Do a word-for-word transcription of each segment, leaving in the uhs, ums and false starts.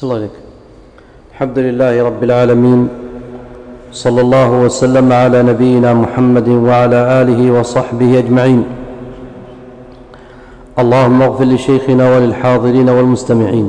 أحسن الله عليك. الحمد لله رب العالمين، صلى الله وسلم على نبينا محمد وعلى آله وصحبه أجمعين. اللهم اغفر لشيخنا وللحاضرين والمستمعين.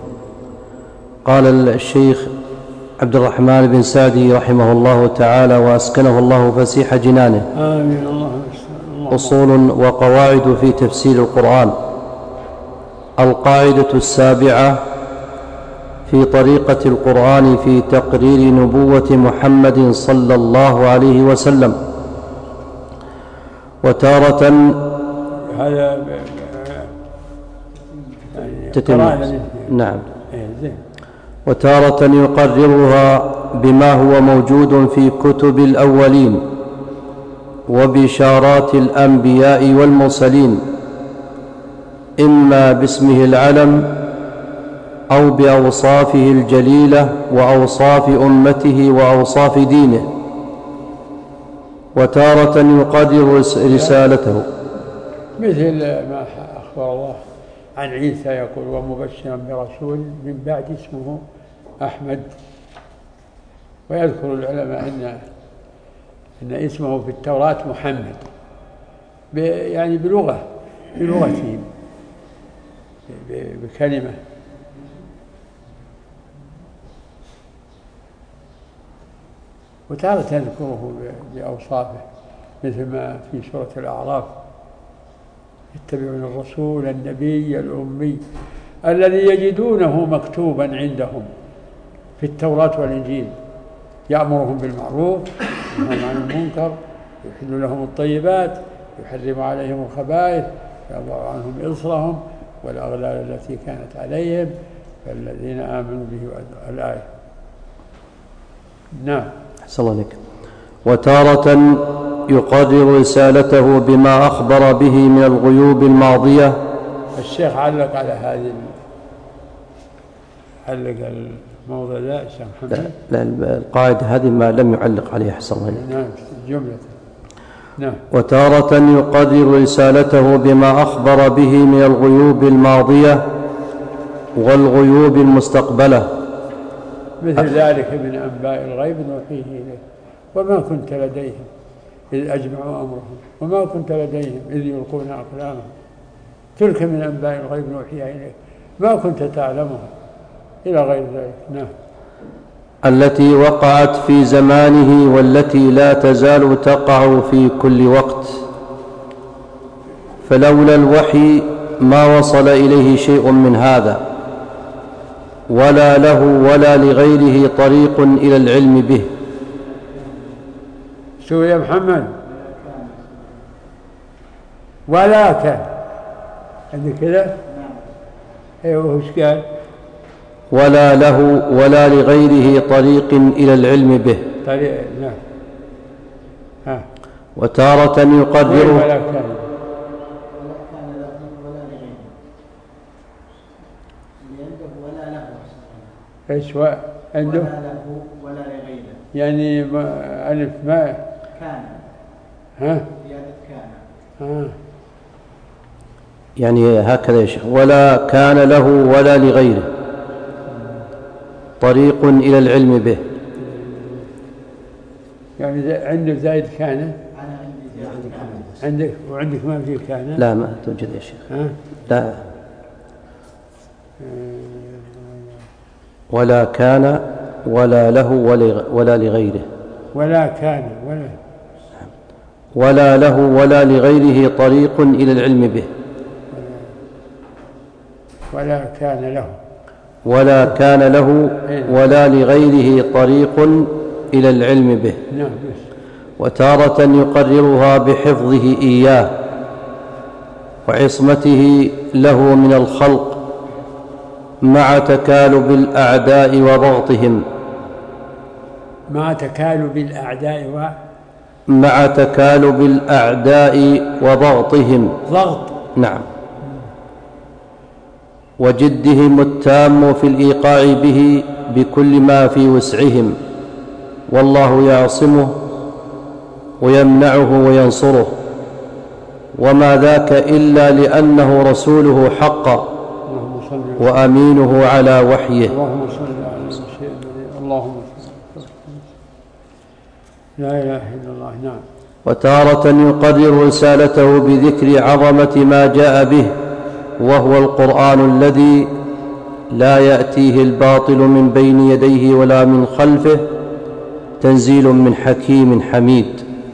قال الشيخ عبد الرحمن بن سعدي رحمه الله تعالى وأسكنه الله فسيح جنانه: آمين. الله أصول وقواعد في تفسير القرآن. القاعدة السابعة في طريقة القرآن في تقرير نبوة محمد صلى الله عليه وسلم. وتارة هذا تتم نعم وتارة يقررها بما هو موجود في كتب الأولين وبشارات الأنبياء والمرسلين، إما باسمه العلم أو بأوصافه الجليلة وأوصاف أمته وأوصاف دينه. وتارة يقرر رسالته، مثل ما أخبر الله عن عيسى يقول: ومبشرا برسول من بعد اسمه أحمد. ويذكر العلماء أن أن اسمه في التوراة محمد، يعني بلغة بلغتهم بكلمة. وتارة يذكره بأوصافه، مثل ما في سورة الأعراف: يتبعون الرسول النبي الأمي الذي يجدونه مكتوبا عندهم في التوراة والإنجيل يأمرهم بالمعروف وينهى عن المنكر ويحل لهم الطيبات ويحرم عليهم الخبائث ويضع عنهم إصرهم والأغلال التي كانت عليهم فالذين آمنوا به. الآية. نعم. أحسن الله عليك. وتارة يقرر رسالته بما أخبر به من الغيوب الماضية. الشيخ علق على هذه علق الموضوع ذا الشيخ محمد. لا, لا القاعدة هذه ما لم يعلق عليها. أحسن الله عليك. نعم جملة. نعم. وتارة يقرر رسالته بما أخبر به من الغيوب الماضية والغيوب المستقبلة، مثل ذلك من أنباء الغيب نوحيه إليه وما كنت لديهم إذ أجمعوا أمرهم وما كنت لديهم إذ يلقون أقلامهم. تلك من أنباء الغيب نوحيها إليك ما كنت تعلمها إلى غير ذلك. نعم. التي وقعت في زمانه والتي لا تزال تقع في كل وقت، فلولا الوحي ما وصل إليه شيء من هذا، ولا له ولا لغيره طريق إلى العلم به. شو يا محمد؟ ولا كان عندك كذا؟ ايوه وش قال؟ ولا له ولا لغيره طريق إلى العلم به. طريق. نعم. ها. وتارة يقرر ولا كان ايش و... عنده ولا له ولا لغيره، يعني ما ألف ما كان. ها زيادة كان. ها يعني هكذا يا شيخ: ولا كان له ولا لغيره طريق إلى العلم به. يعني عنده زايد كان. أنا عندي زيادة كان. عندك وعندك ما في كان؟ لا ما توجد يا شيخ. ها؟ لا. ولا كان ولا له ولا لغيره. ولا كان ولا ولا له ولا لغيره طريق إلى العلم به. ولا كان له ولا كان له ولا لغيره طريق إلى العلم به. نعم. وتارة يقررها بحفظه إياه وعصمته له من الخلق مع تكالب الأعداء وضغطهم. مع تكالب الأعداء و مع تكالب الأعداء وضغطهم. ضغط. نعم. وجدهم التام في الإيقاع به بكل ما في وسعهم، والله يعصمه ويمنعه وينصره، وما ذاك إلا لأنه رسوله حقا صل وأمينه على وحيه. اللهم صل على سيدنا اللهم صل. لا إله إلا الله. نعم. وتارة يقرر رسالته بذكر عظمة ما جاء به، وهو القرآن الذي لا يأتيه الباطل من بين يديه ولا من خلفه، تنزيل من حكيم حميد.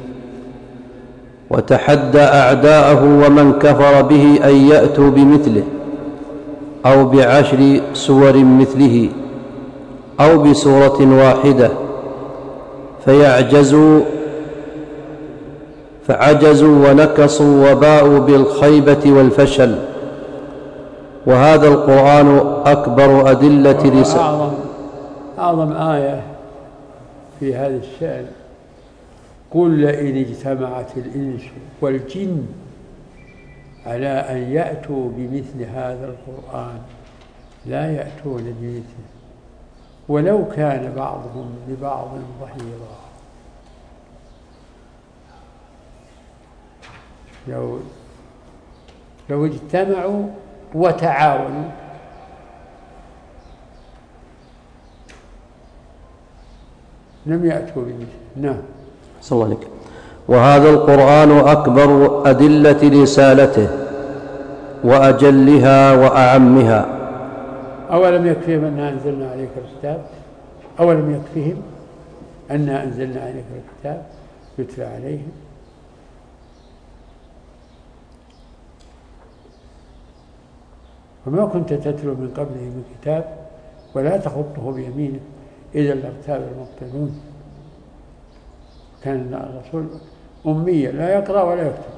وتحدى أعداءه ومن كفر به أن يأتوا بمثله أو بعشر سور مثله أو بسورة واحدة فيعجزوا فعجزوا ونكصوا وباءوا بالخيبة والفشل. وهذا القرآن أكبر أدلة رسالة. أعظم, أعظم آية في هذا الشأن: قل لئن اجتمعت الإنس والجن على أن يأتوا بمثل هذا القرآن لا يأتون بمثله ولو كان بعضهم لبعض ظهيرا. لو لو اجتمعوا وتعاونوا لم يأتوا بمثله. نعم. صلى الله عليك. وهذا القرآن أكبر أدلة رسالته وأجلها وأعمها. أولم يكفيهم أننا أنزلنا عليك الكتاب أولم يكفيهم أننا أنزلنا عليك الكتاب يتلى عليهم. وما كنت تتلو من قبله من كتاب ولا تخطه بيمينك إذا لارتاب المبطلون. كان الرسول أميا لا يقرأ ولا يكتب،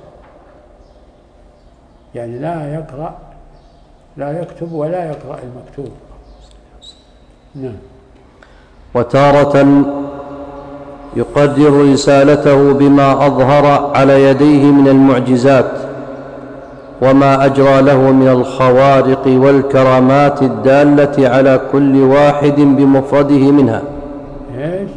يعني لا يقرأ لا يكتب ولا يقرأ المكتوب. نعم. وتارة يقدر رسالته بما أظهر على يديه من المعجزات وما أجرى له من الخوارق والكرامات الدالة على كل واحد بمفرده منها. إيش؟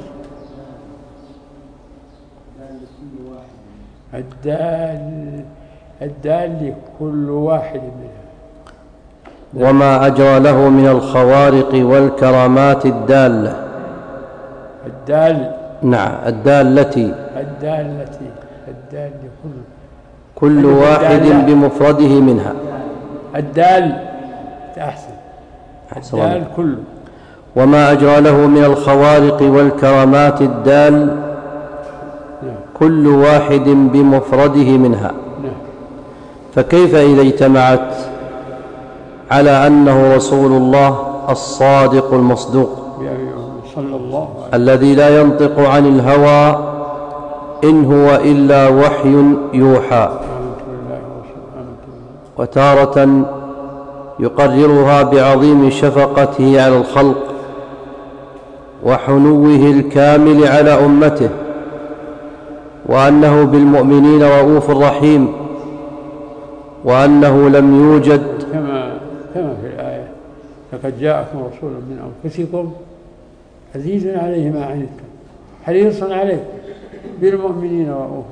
الدال الدال لكل واحد منها. وما أجرى له من الخوارق والكرامات الدالة. الدال نعم الدالة الدالة الدال لكل كل واحد بمفرده منها. الدال أحسن. الدال كله. وما أجرى له من الخوارق والكرامات الدال كل واحد بمفرده منها. فكيف إذا اجتمعت على أنه رسول الله الصادق المصدوق صلى الله عليه الذي لا ينطق عن الهوى إن هو إلا وحي يوحى. وتارة يقررها بعظيم شفقته على الخلق وحنوه الكامل على أمته، وأنه بالمؤمنين رؤوف رحيم، وأنه لم يوجد كما كما في الآية: لقد جاءكم رسول من أنفسكم عزيز عليه ما عنتم حريص عليكم بالمؤمنين رؤوف.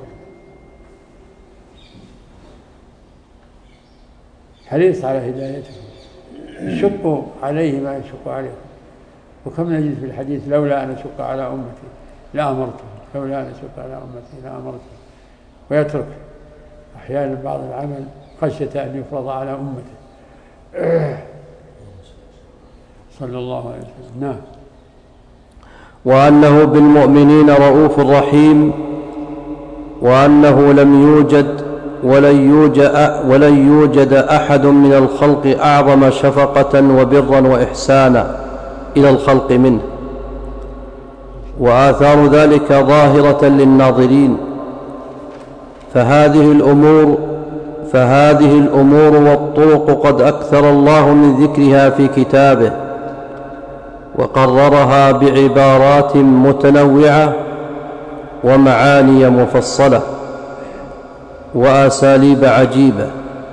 حريص على هدايتهم، يشق عليه ما يشق عليكم. وكم نجد في الحديث: لولا أن أشق على أمتي لأمرتهم لولا أن أشق على أمتي لأمرتهم. ويترك أحيانا بعض العمل خشية أن يفرض على أمته صلى الله عليه وسلم. نعم. وأنه بالمؤمنين رؤوف رحيم، وأنه لم يوجد ولن يوجد, ولن يوجد أحد من الخلق أعظم شفقة وبرا وإحسانا إلى الخلق منه، وآثار ذلك ظاهرة للناظرين. فهذه الأمور فهذه الأمور والطرق قد أكثر الله من ذكرها في كتابه، وقررها بعبارات متنوعة ومعاني مفصلة وأساليب عجيبة،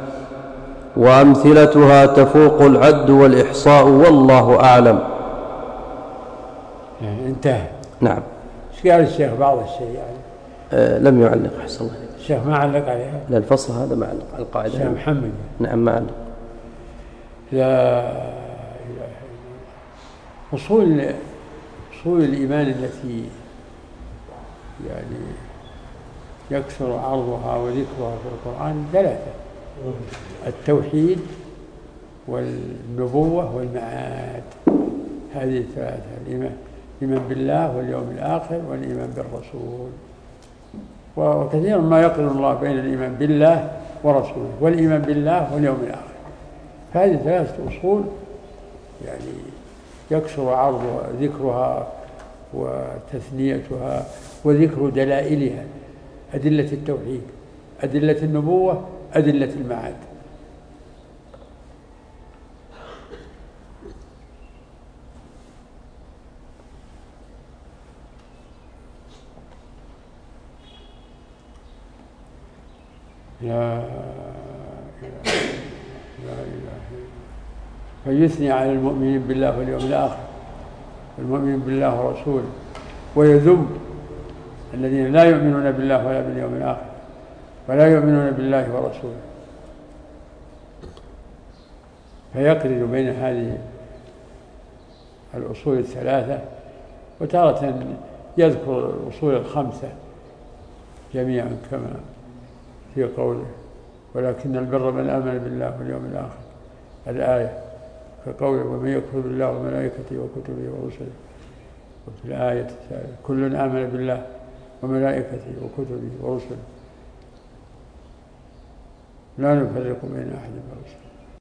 وأمثلتها تفوق العد والإحصاء، والله أعلم. انتهى. نعم. ايش قال الشيخ؟ بعض الشيء يعني أه لم يعلق. أحسن الله. الشيخ ما علق عليها؟ لا، الفصل هذا ما علق على القاعدة. الشيخ محمد. نعم ما علق. لا إله إلا الله. أصول أصول الإيمان التي يعني يكثر عرضها وذكرها في القرآن ثلاثة: التوحيد والنبوة والمعاد. هذه الثلاثة: الإيمان الإيمان بالله واليوم الآخر والإيمان بالرسول. وكثيرا ما يقرن الله بين الإيمان بالله ورسوله والإيمان بالله واليوم الآخر. فهذه ثلاثة أصول يعني يكثر عرضها ذكرها وتثنيتها وذكر دلائلها: أدلة التوحيد، أدلة النبوة، أدلة المعاد. لا إله لا إله فيثني على المؤمنين بالله واليوم الآخر، المؤمنين بالله ورسوله، ويذم الذين لا يؤمنون بالله ولا باليوم الآخر ولا يؤمنون بالله ورسوله. فيقرن بين هذه الأصول الثلاثة، وتارة يذكر الأصول الخمسة جميعا كما في قوله: ولكن البر من آمن بالله واليوم الآخر، الآية، كقوله: ومن يكفر بالله وملائكته وكتبه ورسله. وفي الآية الثالثة: كل آمن بالله وملائكته وكتبه ورسله لا نفرق بين أحد من رسله.